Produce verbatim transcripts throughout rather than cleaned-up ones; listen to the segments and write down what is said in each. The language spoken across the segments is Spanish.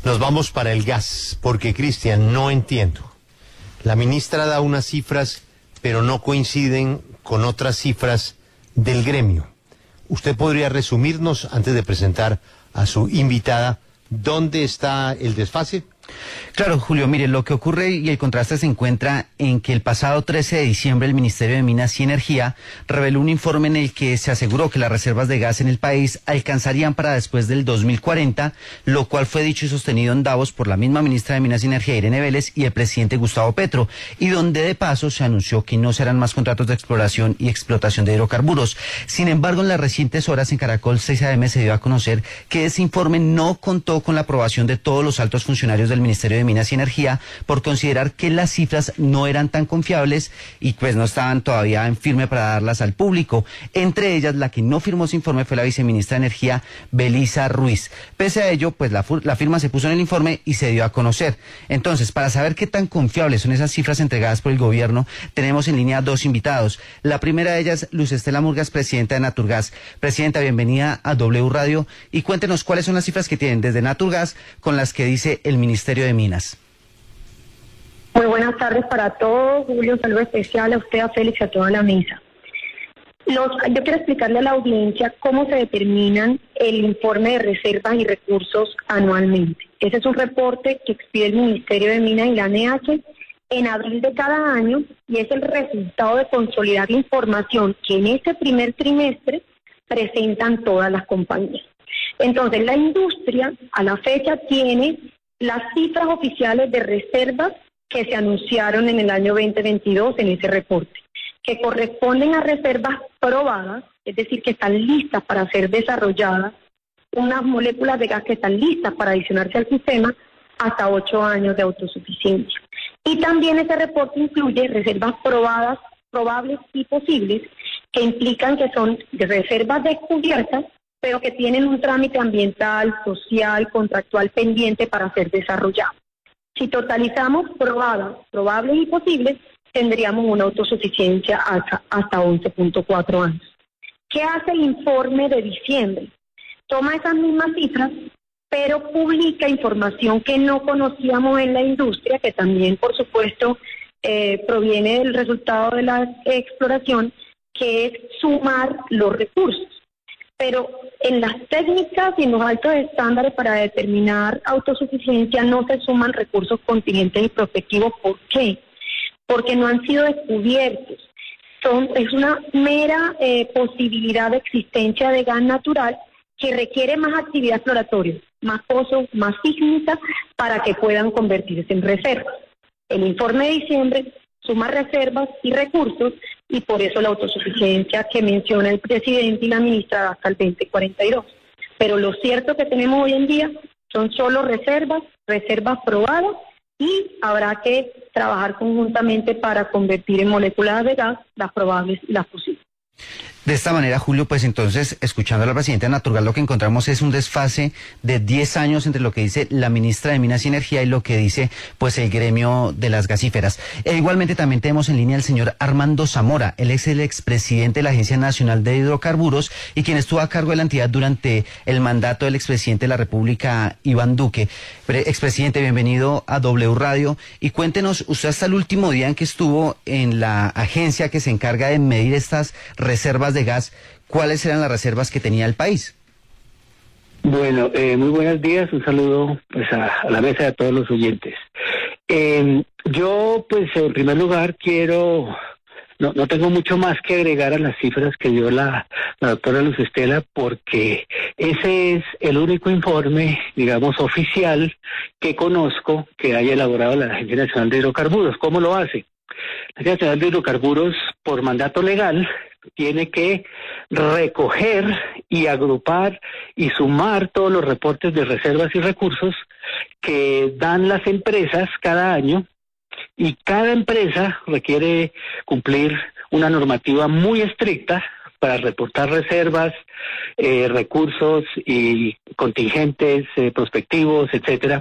Nos vamos para el gas, porque Cristian, no entiendo. La ministra da unas cifras, pero no coinciden con otras cifras del gremio. ¿Usted podría resumirnos, antes de presentar a su invitada, dónde está el desfase? Claro, Julio, mire, lo que ocurre y el contraste se encuentra en que el pasado trece de diciembre el Ministerio de Minas y Energía reveló un informe en el que se aseguró que las reservas de gas en el país alcanzarían para después del dos mil cuarenta, lo cual fue dicho y sostenido en Davos por la misma ministra de Minas y Energía, Irene Vélez, y el presidente Gustavo Petro, y donde de paso se anunció que no serán más contratos de exploración y explotación de hidrocarburos. Sin embargo, en las recientes horas en Caracol seis A M se dio a conocer que ese informe no contó con la aprobación de todos los altos funcionarios del Ministerio de Minas y Energía por considerar que las cifras no eran tan confiables y pues no estaban todavía en firme para darlas al público. Entre ellas, la que no firmó ese informe fue la viceministra de Energía, Belisa Ruiz. Pese a ello, pues la, la firma se puso en el informe y se dio a conocer. Entonces, para saber qué tan confiables son esas cifras entregadas por el gobierno, tenemos en línea dos invitados. La primera de ellas, Luz Estela Murgas, presidenta de Naturgas. Presidenta, bienvenida a W Radio y cuéntenos cuáles son las cifras que tienen desde Naturgas con las que dice el Ministerio de Minas. Muy buenas tardes para todos, Julio, un saludo especial a usted, a Félix y a toda la mesa. Los, yo quiero explicarle a la audiencia cómo se determinan el informe de reservas y recursos anualmente. Ese es un reporte que expide el Ministerio de Minas y la A N H en abril de cada año y es el resultado de consolidar la información que en este primer trimestre presentan todas las compañías. Entonces, la industria a la fecha tiene las cifras oficiales de reservas que se anunciaron en el año veinte veintidós en ese reporte, que corresponden a reservas probadas, es decir, que están listas para ser desarrolladas, unas moléculas de gas que están listas para adicionarse al sistema, hasta ocho años de autosuficiencia. Y también ese reporte incluye reservas probadas, probables y posibles, que implican que son reservas descubiertas, pero que tienen un trámite ambiental, social, contractual pendiente para ser desarrollado. Si totalizamos probadas, probables y posibles, tendríamos una autosuficiencia hasta, hasta once punto cuatro años. ¿Qué hace el informe de diciembre? Toma esas mismas cifras, pero publica información que no conocíamos en la industria, que también, por supuesto, eh, proviene del resultado de la exploración, que es sumar los recursos. Pero en las técnicas y en los altos estándares para determinar autosuficiencia no se suman recursos contingentes y prospectivos. ¿Por qué? Porque no han sido descubiertos. Son, es una mera eh, posibilidad de existencia de gas natural que requiere más actividad exploratoria, más pozos, más sísmica, para que puedan convertirse en reservas. El informe de diciembre suma reservas y recursos, y por eso la autosuficiencia que menciona el presidente y la ministra hasta el veinte cuarenta y dos. Pero lo cierto que tenemos hoy en día son solo reservas, reservas probadas, y habrá que trabajar conjuntamente para convertir en moléculas de gas las probables y las posibles. De esta manera, Julio, pues entonces, escuchando a la presidenta de Naturgas, lo que encontramos es un desfase de diez años entre lo que dice la ministra de Minas y Energía y lo que dice pues el gremio de las gasíferas. E igualmente también tenemos en línea al señor Armando Zamora, él es el expresidente de la Agencia Nacional de Hidrocarburos y quien estuvo a cargo de la entidad durante el mandato del expresidente de la República, Iván Duque. Expresidente, bienvenido a W Radio y cuéntenos, usted hasta el último día en que estuvo en la agencia que se encarga de medir estas reservas de gas, ¿cuáles eran las reservas que tenía el país? Bueno, eh, muy buenos días, un saludo pues a, a la mesa de todos los oyentes. Eh, yo pues en primer lugar quiero, no, no tengo mucho más que agregar a las cifras que dio la, la doctora Luz Estela, porque ese es el único informe, digamos, oficial que conozco que haya elaborado la Agencia Nacional de Hidrocarburos. ¿Cómo lo hace? La Agencia Nacional de Hidrocarburos, por mandato legal, tiene que recoger y agrupar y sumar todos los reportes de reservas y recursos que dan las empresas cada año, y cada empresa requiere cumplir una normativa muy estricta para reportar reservas, eh, recursos y contingentes, eh, prospectivos, etcétera.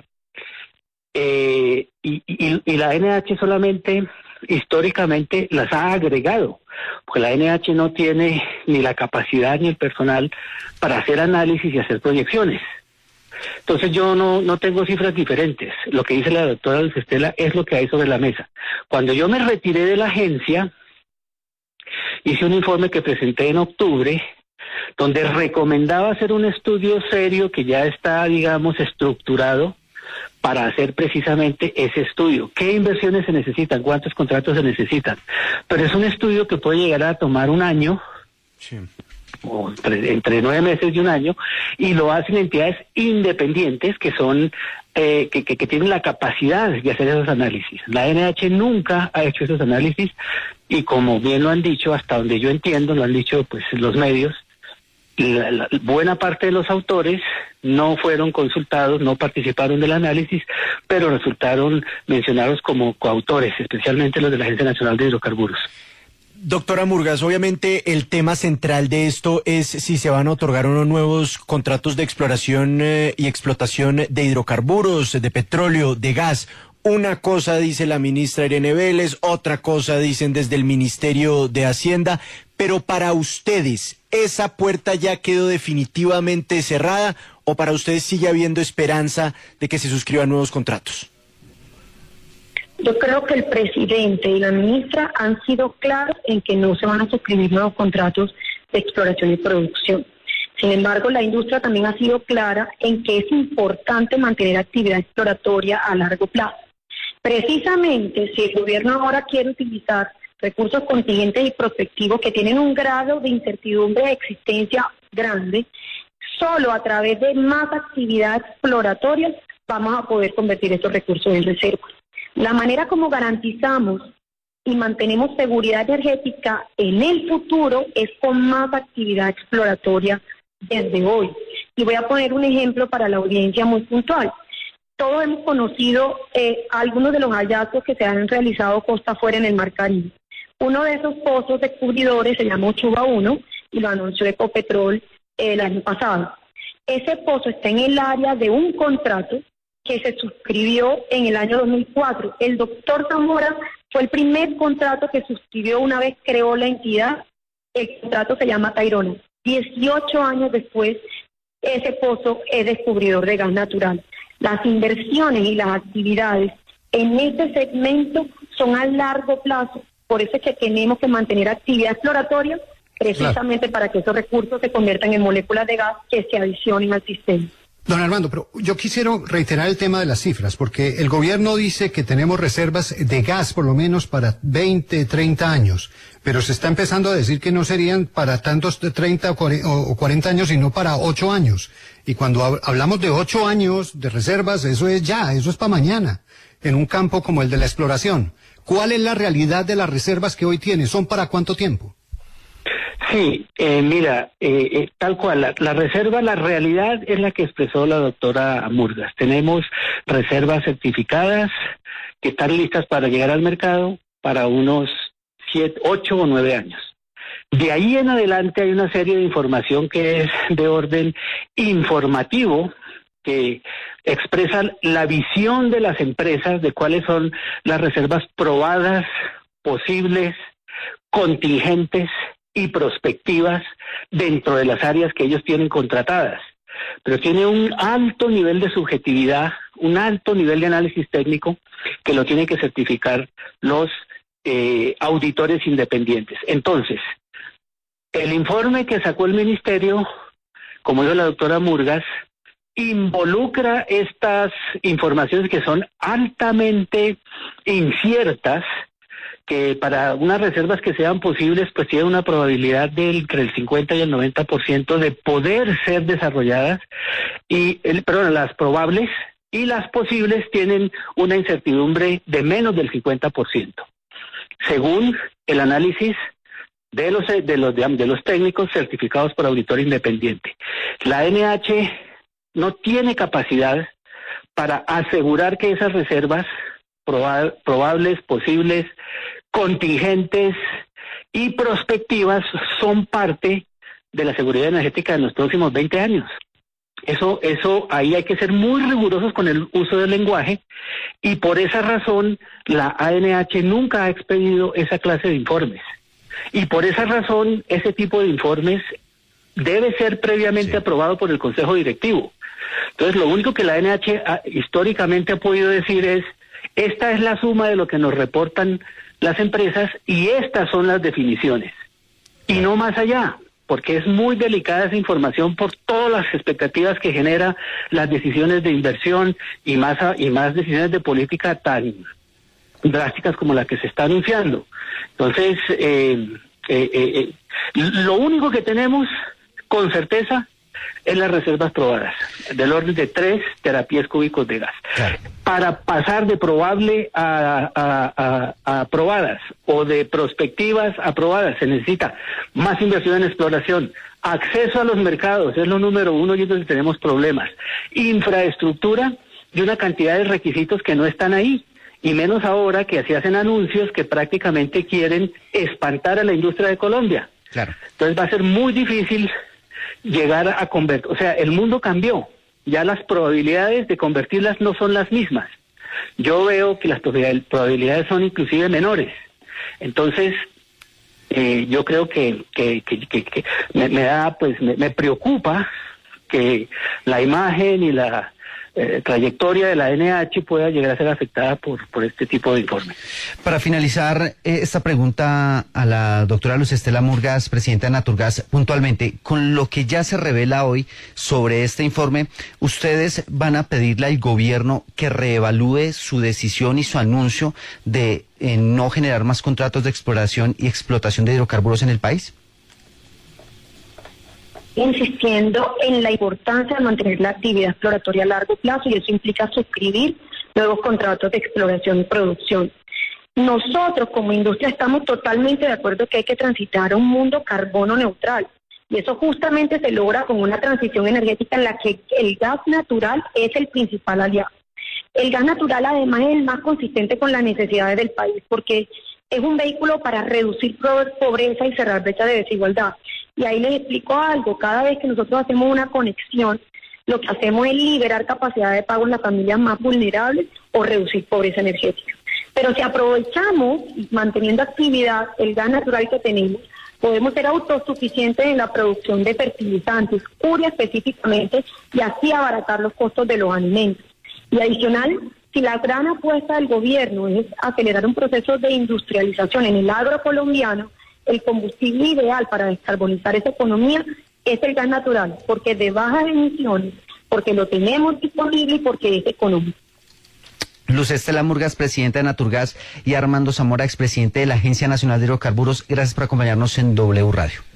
Eh, y, y, y la A N H solamente históricamente las ha agregado, porque la A N H no tiene ni la capacidad ni el personal para hacer análisis y hacer proyecciones. Entonces yo no, no tengo cifras diferentes. Lo que dice la doctora Dulce Estela es lo que hay sobre la mesa. Cuando yo me retiré de la agencia, hice un informe que presenté en octubre, donde recomendaba hacer un estudio serio que ya está, digamos, estructurado para hacer precisamente ese estudio. ¿Qué inversiones se necesitan? ¿Cuántos contratos se necesitan? Pero es un estudio que puede llegar a tomar un año, sí, o entre, entre nueve meses y un año, y lo hacen entidades independientes que son eh, que, que, que tienen la capacidad de hacer esos análisis. La N H nunca ha hecho esos análisis y, como bien lo han dicho, hasta donde yo entiendo, lo han dicho pues los medios, la, la, buena parte de los autores no fueron consultados, no participaron del análisis, pero resultaron mencionados como coautores, especialmente los de la Agencia Nacional de Hidrocarburos. Doctora Murgas, obviamente el tema central de esto es si se van a otorgar unos nuevos contratos de exploración eh, y explotación de hidrocarburos, de petróleo, de gas. Una cosa dice la ministra Irene Vélez, otra cosa dicen desde el Ministerio de Hacienda, pero para ustedes, ¿esa puerta ya quedó definitivamente cerrada o para ustedes sigue habiendo esperanza de que se suscriban nuevos contratos? Yo creo que el presidente y la ministra han sido claros en que no se van a suscribir nuevos contratos de exploración y producción. Sin embargo, la industria también ha sido clara en que es importante mantener actividad exploratoria a largo plazo. Precisamente, si el gobierno ahora quiere utilizar recursos contingentes y prospectivos que tienen un grado de incertidumbre de existencia grande, solo a través de más actividad exploratoria vamos a poder convertir estos recursos en reservas. La manera como garantizamos y mantenemos seguridad energética en el futuro es con más actividad exploratoria desde hoy. Y voy a poner un ejemplo para la audiencia muy puntual. Todos hemos conocido eh, algunos de los hallazgos que se han realizado costa afuera en el Mar Caribe. Uno de esos pozos descubridores se llama Ochuba uno y lo anunció Ecopetrol eh, el año pasado. Ese pozo está en el área de un contrato que se suscribió en el año dos mil cuatro. El doctor Zamora fue el primer contrato que suscribió una vez creó la entidad. El contrato se llama Tayrona. dieciocho años después, ese pozo es descubridor de gas natural. Las inversiones y las actividades en este segmento son a largo plazo. Por eso es que tenemos que mantener actividad exploratoria precisamente claro, para que esos recursos se conviertan en moléculas de gas que se adicionen al sistema. Don Armando, pero yo quisiera reiterar el tema de las cifras, porque el gobierno dice que tenemos reservas de gas por lo menos para veinte, treinta años, pero se está empezando a decir que no serían para tantos treinta o cuarenta años, sino para ocho años. Y cuando hablamos de ocho años de reservas, eso es ya, eso es para mañana, en un campo como el de la exploración. ¿Cuál es la realidad de las reservas que hoy tiene? ¿Son para cuánto tiempo? Sí, eh, mira, eh, eh, tal cual, la, la reserva, la realidad es la que expresó la doctora Murgas. Tenemos reservas certificadas que están listas para llegar al mercado para unos siete, ocho o nueve años. De ahí en adelante hay una serie de información que es de orden informativo, que expresa la visión de las empresas de cuáles son las reservas probadas, posibles, contingentes y prospectivas dentro de las áreas que ellos tienen contratadas. Pero tiene un alto nivel de subjetividad, un alto nivel de análisis técnico que lo tienen que certificar los eh, auditores independientes. Entonces, el informe que sacó el ministerio, como dijo la doctora Murgas, involucra estas informaciones que son altamente inciertas, que para unas reservas que sean posibles, pues tiene una probabilidad de entre el cincuenta y el noventa por ciento de poder ser desarrolladas, y el, perdón, las probables y las posibles tienen una incertidumbre de menos del cincuenta por ciento, según el análisis de los de los de los técnicos certificados por auditor independiente. La N H no tiene capacidad para asegurar que esas reservas proba- probables, posibles, contingentes y prospectivas son parte de la seguridad energética de los próximos veinte años. Eso, eso, ahí hay que ser muy rigurosos con el uso del lenguaje, y por esa razón la A N H nunca ha expedido esa clase de informes. Y por esa razón ese tipo de informes debe ser previamente sí. aprobado por el Consejo Directivo. Entonces, lo único que la N H ha, históricamente ha podido decir es, esta es la suma de lo que nos reportan las empresas y estas son las definiciones. Y no más allá, porque es muy delicada esa información por todas las expectativas que genera las decisiones de inversión y más, a, y más decisiones de política tan drásticas como la que se está anunciando. Entonces, eh, eh, eh, lo único que tenemos con certeza es las reservas probadas, del orden de tres terapias cúbicos de gas. Claro. Para pasar de probable a, a, a, a probadas o de prospectivas a probadas se necesita más inversión en exploración, acceso a los mercados, es lo número uno y es donde tenemos problemas, infraestructura y una cantidad de requisitos que no están ahí. Y menos ahora que se hacen anuncios que prácticamente quieren espantar a la industria de Colombia. Claro. Entonces va a ser muy difícil llegar a convertir, o sea, el mundo cambió, ya las probabilidades de convertirlas no son las mismas. Yo veo que las probabilidades son inclusive menores. Entonces, eh, yo creo que, que, que, que, que me, me da, pues, me, me preocupa que la imagen y la Eh, trayectoria de la N H pueda llegar a ser afectada por, por este tipo de informes. Para finalizar eh, esta pregunta a la doctora Luz Estela Murgas, presidenta de Naturgas, puntualmente, con lo que ya se revela hoy sobre este informe, ¿ustedes van a pedirle al gobierno que reevalúe su decisión y su anuncio de eh, no generar más contratos de exploración y explotación de hidrocarburos en el país? Insistiendo en la importancia de mantener la actividad exploratoria a largo plazo, y eso implica suscribir nuevos contratos de exploración y producción. Nosotros como industria estamos totalmente de acuerdo que hay que transitar a un mundo carbono neutral, y eso justamente se logra con una transición energética en la que el gas natural es el principal aliado. El gas natural además es el más consistente con las necesidades del país, porque es un vehículo para reducir pobreza y cerrar brechas de desigualdad. Y ahí les explico algo, cada vez que nosotros hacemos una conexión, lo que hacemos es liberar capacidad de pago en las familias más vulnerables o reducir pobreza energética. Pero si aprovechamos, manteniendo actividad, el gas natural que tenemos, podemos ser autosuficientes en la producción de fertilizantes, urea específicamente, y así abaratar los costos de los alimentos. Y adicional, si la gran apuesta del gobierno es acelerar un proceso de industrialización en el agro colombiano, el combustible ideal para descarbonizar esa economía es el gas natural, porque es de bajas emisiones, porque lo tenemos disponible y porque es económico. Luz Estela Murgas, presidenta de Naturgas, y Armando Zamora, expresidente de la Agencia Nacional de Hidrocarburos, gracias por acompañarnos en W Radio.